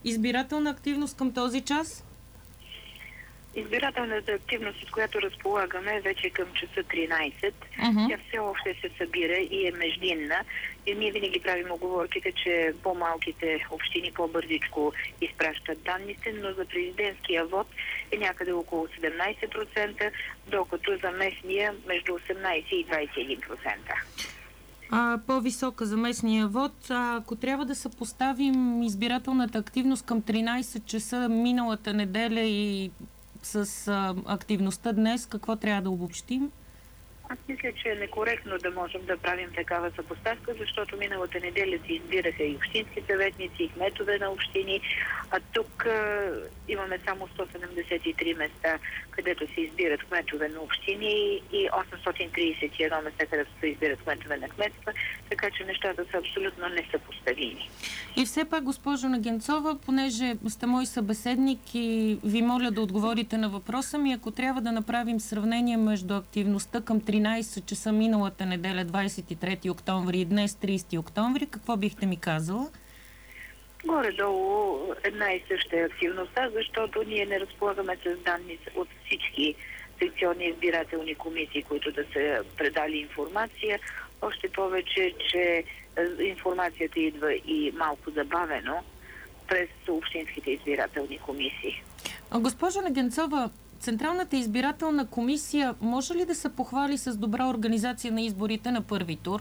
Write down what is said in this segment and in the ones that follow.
избирателна активност към този час? Избирателната активност, с която разполагаме, вече към часа 13. Тя все още се събира и е междинна. И ние винаги правим оговорките, че по-малките общини по-бързичко изпращат данните, но за президентския вод е някъде около 17%, докато за местния между 18 и 21%. По-висока за местния вод. Ако трябва да съпоставим избирателната активност към 13 часа миналата неделя и с активността днес, какво трябва да обобщим? Аз мисля, че е некоректно да можем да правим такава съпоставка, защото миналата неделя се избираха и общински съветници, и кметове на общини, а тук имаме само 173 места, където се избират кметове на общини и 831 места, където се избират кметове на кметства, така че нещата са абсолютно несъпоставими. И все пак, госпожо Негенцова, понеже сте мой събеседник и ви моля да отговорите на въпроса ми, ако трябва да направим сравнение между активността към 13 часа миналата неделя, 23 октомври и днес, 30 октомври, какво бихте ми казала? Горе-долу една и съща е активността, защото ние не разполагаме с данни от всички секционни избирателни комисии, които да са предали информация. Още повече, че информацията идва и малко забавено през общинските избирателни комисии. Госпожо Негенцова, Централната избирателна комисия може ли да се похвали с добра организация на изборите на първи тур?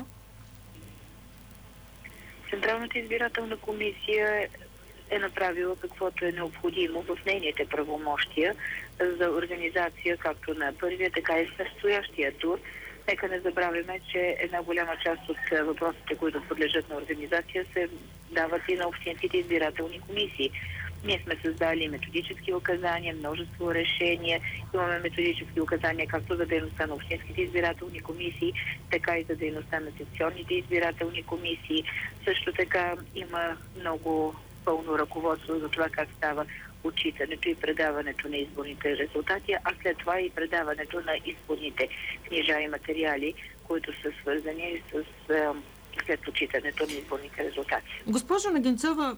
Централната избирателна комисия е направила каквото е необходимо в нейните правомощия за организация както на първия, така и в настоящия тур. Нека не забравяме, че една голяма част от въпросите, които подлежат на организация, се дават и на общинските избирателни комисии. Ние сме създали методически указания, множество решения. Имаме методически указания както за дейността на общинските избирателни комисии, така и за дейността на секционните избирателни комисии. Също така има много пълно ръководство за това как става отчитането и предаването на изборните резултати, а след това и предаването на изборните книжа и материали, които са свързани с след отчитането на изборните резултати. Госпожо Негенцова,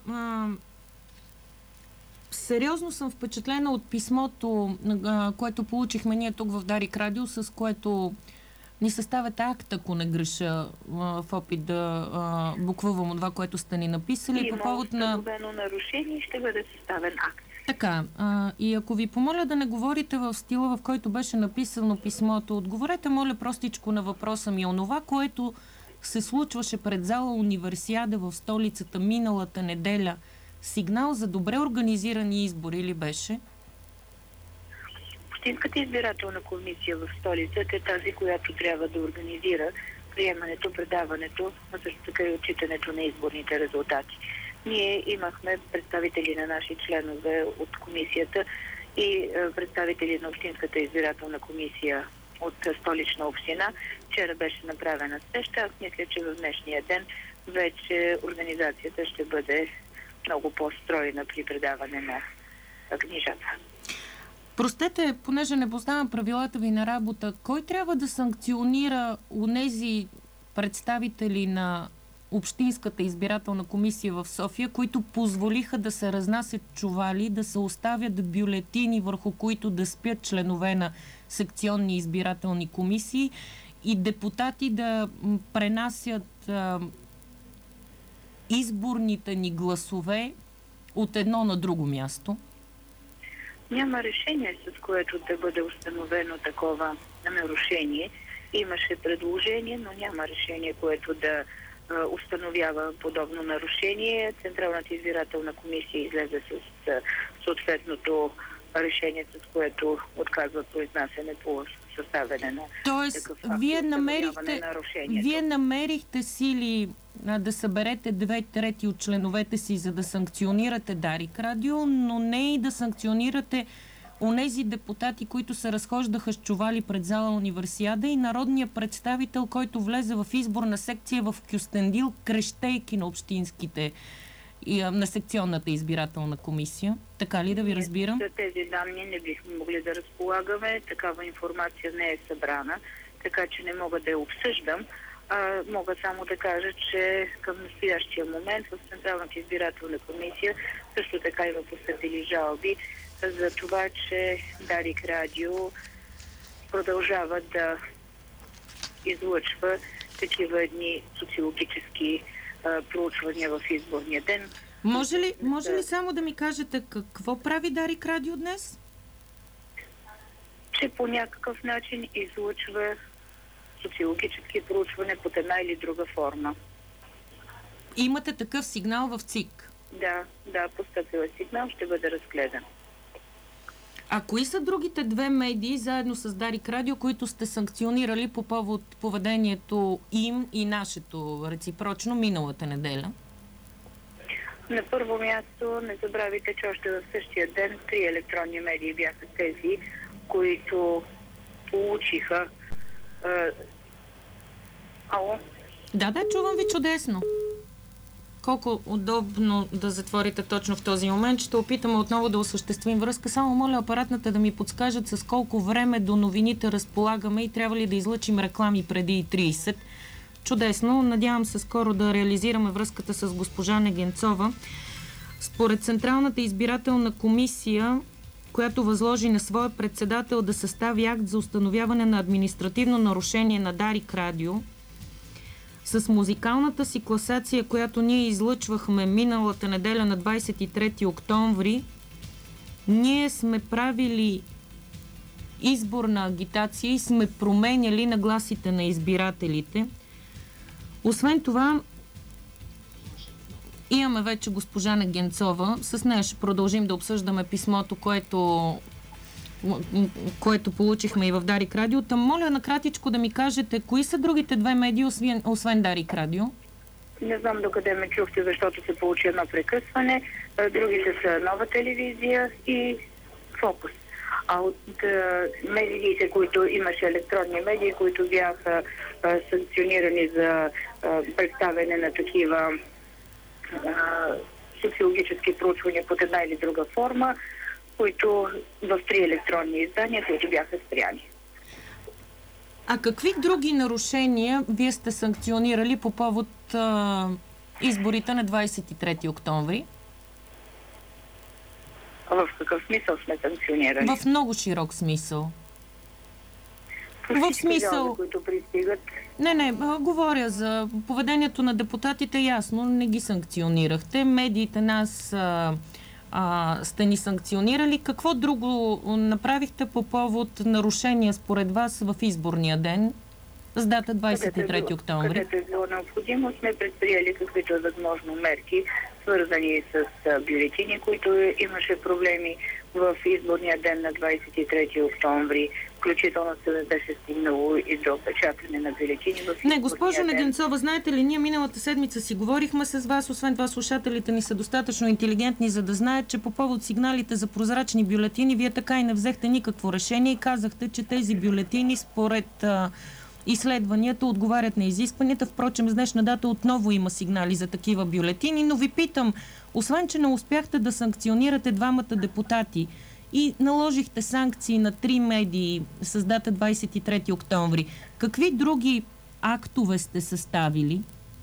сериозно съм впечатлена от писмото, което получихме ние тук в Дарик Радио, с което ни съставят акт, ако не греша, в опит да буквувам от това, което сте ни написали. По повод на установено нарушение ще бъде съставен акт. Така, и ако ви помоля да не говорите в стила, в който беше написано писмото, отговорете, моля, простичко на въпроса ми. Онова, което се случваше пред зала Универсиада в столицата миналата неделя, сигнал за добре организирани избори ли беше? Общинската избирателна комисия в столицата е тази, която трябва да организира приемането, предаването, а също така и отчитането на изборните резултати. Ние имахме представители на наши членове от комисията и представители на Общинската избирателна комисия от Столична община. Вчера беше направена среща. Аз мисля, че в днешния ден вече организацията ще бъде много по-стройна при предаване на книжата. Простете, понеже не познавам правилата ви на работа, кой трябва да санкционира онези представители на Общинската избирателна комисия в София, които позволиха да се разнасят чували, да се оставят бюлетини, върху които да спят членове на секционни избирателни комисии и депутати да пренасят изборните ни гласове от едно на друго място? Няма решение, с което да бъде установено такова нарушение. Имаше предложение, но няма решение, което да установява подобно нарушение. Централната избирателна комисия излезе с съответното решение, с което отказва произнасяне по съставяне на такъв факт. Вие намерихте сили да съберете 2/3 от членовете си, за да санкционирате Дарик Радио, но не и да санкционирате онези депутати, които се разхождаха с чували пред зала Универсиада и народния представител, който влезе в изборна секция в Кюстендил, крещейки на общинските и на секционната избирателна комисия. Така ли да ви разбирам? За тези данни не бихме могли да разполагаме. Такава информация не е събрана, така че не мога да я обсъждам. Мога само да кажа, че към настоящия момент в Централната избирателна комисия също така има постъпили жалби за това, че Дарик Радио продължава да излъчва такива едни социологически проучвания в изборния ден. Може ли само да ми кажете какво прави Дарик Радио днес? Че по някакъв начин излъчва социологически проучване под една или друга форма. Имате такъв сигнал в ЦИК? Да, постъпил е сигнал, ще бъде разгледан. А кои са другите две медии, заедно с Дарик Радио, които сте санкционирали по повод поведението им и нашето реципрочно миналата неделя? На първо място, не забравяйте, че още в същия ден 3 електронни медии бяха тези, които получиха... Ало? Да, чувам ви чудесно. Колко удобно да затворите точно в този момент. Ще опитаме отново да осъществим връзка. Само моля апаратната да ми подскажат с колко време до новините разполагаме и трябва ли да излъчим реклами преди 30. Чудесно. Надявам се скоро да реализираме връзката с госпожа Негенцова. Според Централната избирателна комисия, която възложи на своя председател да състави акт за установяване на административно нарушение на Дарик Радио, с музикалната си класация, която ние излъчвахме миналата неделя на 23 октомври, ние сме правили изборна агитация и сме променяли нагласите на избирателите. Освен това, имаме вече госпожа Негенцова. С нея ще продължим да обсъждаме писмото, което получихме и в Дарик Радио. Там моля накратичко да ми кажете, кои са другите две медии, освен Дарик Радио? Не знам докъде ме чухте, защото се получи едно прекъсване. Другите са Нова телевизия и Фокус. А от медиите, които имаше електронни медии, които бяха санкционирани за представяне на такива социологически проучвания под една или друга форма, които в 3 електронни издания, които бяха спряни. А какви други нарушения вие сте санкционирали по повод изборите на 23 октомври? В какъв смисъл сме санкционирали? В много широк смисъл. В смисъл... които пристигат. Не, говоря за поведението на депутатите, ясно, не ги санкционирахте. Медиите нас сте ни санкционирали. Какво друго направихте по повод нарушения според вас в изборния ден с дата 23 октомври? Където е било необходимо, сме предприели каквито е възможно мерки, свързани с бюлетини, които имаше проблеми в изборния ден на 23 октомври. Включително се беше стигнало и до печатане на бюлетини в изборния ден. Не, госпожо Негенцова, знаете ли, ние миналата седмица си говорихме с вас, освен това слушателите ни са достатъчно интелигентни, за да знаят, че по повод сигналите за прозрачни бюлетини, вие така и не взехте никакво решение и казахте, че тези бюлетини според изследванията отговарят на изискванията. Впрочем, с днешна дата отново има сигнали за такива бюлетини, но ви питам, освен че не успяхте да санкционирате двамата депутати и наложихте санкции на 3 медии с дата 23 октомври, какви други актове сте съставили?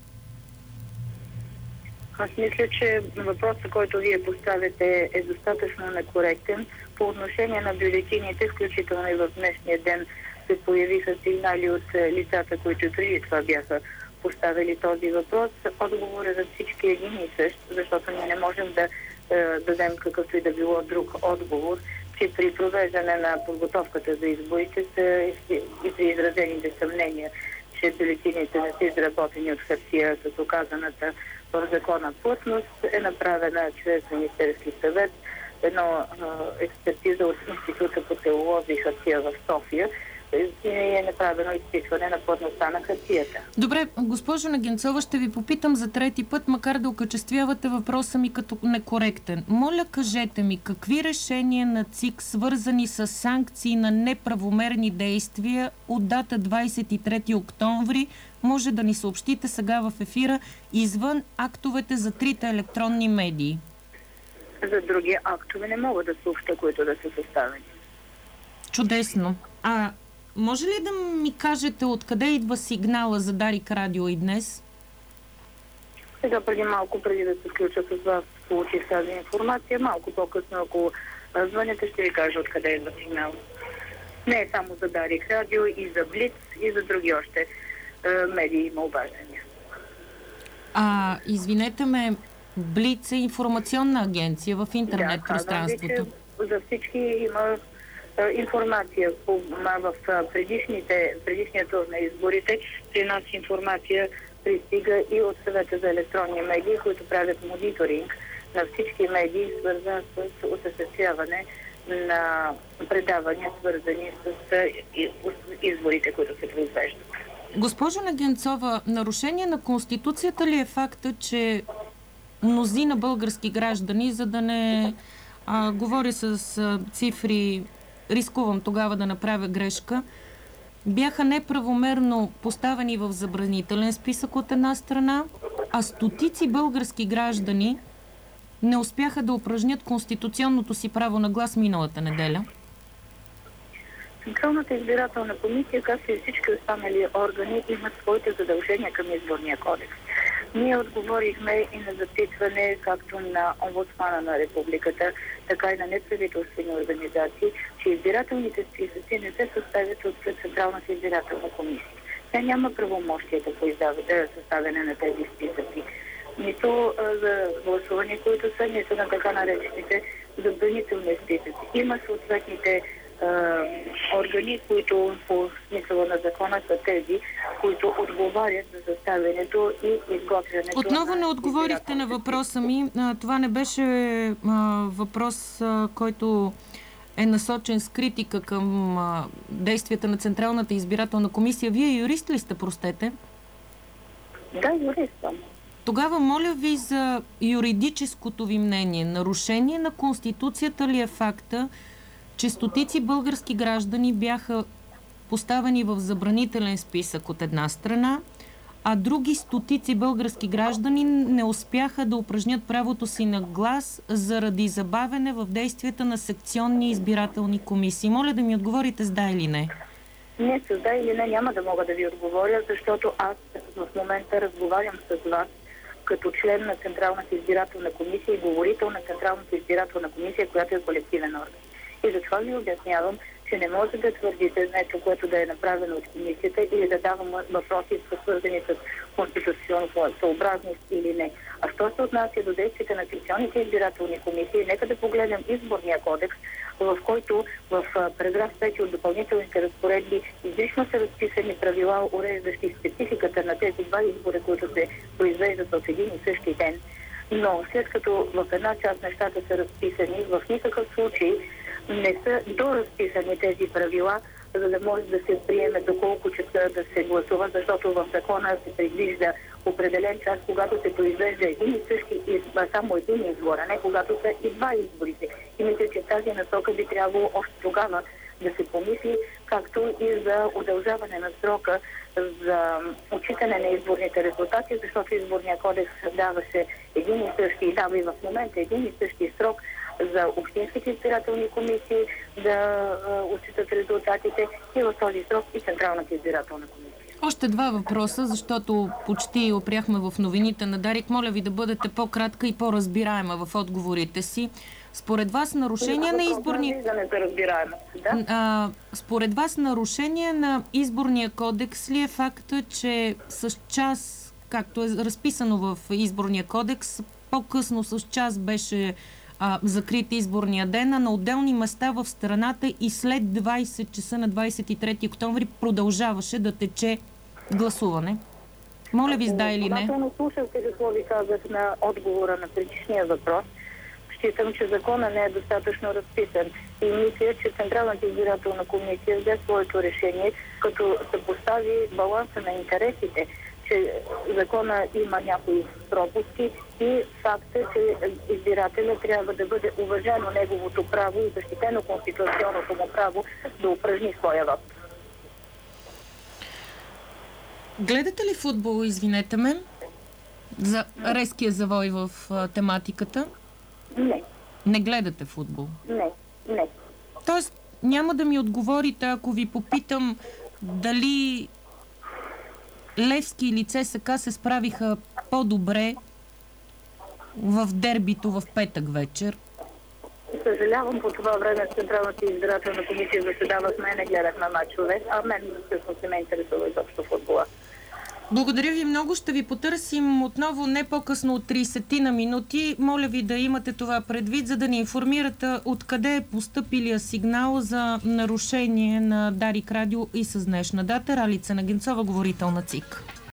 Аз мисля, че въпросът, който вие поставяте, е достатъчно некоректен. По отношение на бюлетините, включително и в днешния ден, се появиха сигнали от лицата, които преди това бяха поставили този въпрос. Отговорът за всички е един и същ, защото ние не можем да дадем какъвто и да било друг отговор, че при провеждане на подготовката за изборите са изразените съмнения, че бюлетините не са изработени от хартия с оказаната в закона плътност, е направена чрез Министерски съвет едно експертиза от Института по телолозия и хартия в София, и е направено изпитване на плътността на хартията. Добре, госпожо Негенцова, ще ви попитам за трети път, макар да окачествявате въпроса ми като некоректен. Моля, кажете ми, какви решения на ЦИК, свързани с санкции на неправомерни действия от дата 23 октомври, може да ни съобщите сега в ефира, извън актовете за 3 електронни медии? За други актове не мога да съобща, които да са съставени. Чудесно. може ли да ми кажете откъде идва сигнала за Дарик Радио и днес? Сега преди малко, преди да се включа с вас, получих тази информация. Малко по-късно, ако звъняте, ще ви кажа откъде идва сигнал. Не е само за Дарик Радио, и за Блиц, и за други още медии има обаждания. Извинете ме, Блиц е информационна агенция в интернет пространството. За всички има информация. В предишния тур на изборите при нас информация пристига и от Съвета за електронни медии, които правят мониторинг на всички медии, свързан с осъществяване на предавания, свързани с изборите, които се произвеждат. Госпожо Негенцова, нарушение на Конституцията ли е факта, че мнозина български граждани, за да не говоря с цифри, рискувам тогава да направя грешка, бяха неправомерно поставени в забранителен списък от една страна, а стотици български граждани не успяха да упражнят конституционното си право на глас миналата неделя? Централната избирателна комисия, както и всички останали органи, имат своите задължения към изборния кодекс. Ние отговорихме и на запитване както на омбудсмана на републиката, така и на неправителствени организации, че избирателните списъци не се съставят от Централната избирателна комисия. Тя няма правомощията по съставяне на тези списъци. Нито за гласуване, които са, нито на така наречените забранителни списъци. Има съответните органи, които по смисъла на закона са тези, които отговарят за съставянето и изготвянето. Отново не отговорихте на въпроса ми. Това не беше въпрос, който е насочен с критика към действията на Централната избирателна комисия. Вие юрист ли сте, простете? Да, юрист съм. Тогава моля ви за юридическото ви мнение. Нарушение на Конституцията ли е факта, че стотици български граждани бяха поставени в забранителен списък от една страна, а други стотици български граждани не успяха да упражнят правото си на глас заради забавене в действията на секционни избирателни комисии? Моля да ми отговорите с да или не. Не, с да или не няма да мога да ви отговоря, защото аз в момента разговарям с вас като член на Централната избирателна комисия и говорител на Централната избирателна комисия, която е колективен орган. И затова ви обяснявам, че не може да твърдите нещо, което да е направено от комисията или да давам въпроси, свързани с конституционна съобразност или не. А що се отнася до действията на секционните избирателни комисии, нека да погледнем изборния кодекс, в който в параграф 5 от допълнителните разпоредби изрично са разписани правила, уреждащи спецификата на тези два избора, които се произвеждат от един и същи ден. Но след като в една част нещата са разписани, в никакъв случай не са доразписани тези правила, за да може да се приеме доколко часа да се гласува, защото в закона се предвижда определен час, когато се произвежда един и същи само един избор, а не когато са и два изборите. И мисля, че тази насока би трябвало още тогава да се помисли, както и за удължаване на срока за отчитане на изборните резултати, защото изборния кодекс даваше един и същи, и дава и в момента един и същи срок за общинските избирателни комисии да отчитат резултатите и в този срок и Централната избирателна комисия. Още два въпроса, защото почти опряхме в новините на Дарик. Моля ви да бъдете по-кратка и по-разбираема в отговорите си. Според вас нарушение на изборния... според вас нарушение на изборния кодекс ли е факта, че с час, както е разписано в изборния кодекс, по-късно с час беше закрит изборния ден, а на отделни места в страната и след 20 часа на 23 октомври продължаваше да тече гласуване? Моля ви, да или не? Внимателно слушахте какво ви казах на отговора на предишния въпрос. Считам, че закона не е достатъчно разписан и мисля, че Централната избирателна комисия взе своето решение, като се постави баланса на интересите, че закона има някои пропуски и факта, че избирателя трябва да бъде уважено неговото право и защитено конституционното му право да упражни своя вот. Гледате ли футбол, извинете ме, за резкия завой в тематиката? Не. Не гледате футбол? Не. Тоест, няма да ми отговорите, ако ви попитам дали Левски или ЦСКА се справиха по-добре в дербито в петък вечер. Съжалявам, по това време в Централната избирателна комисия заседавахме, не гледахме мачове, а мен всъщност не ме интересува изобщо футбола. Благодаря ви много. Ще ви потърсим отново не по-късно от 30 на минути. Моля ви да имате това предвид, за да ни информирате откъде е постъпилия сигнал за нарушение на Дарик Радио и с днешна дата. Ралица Нагенцова, говорител на ЦИК.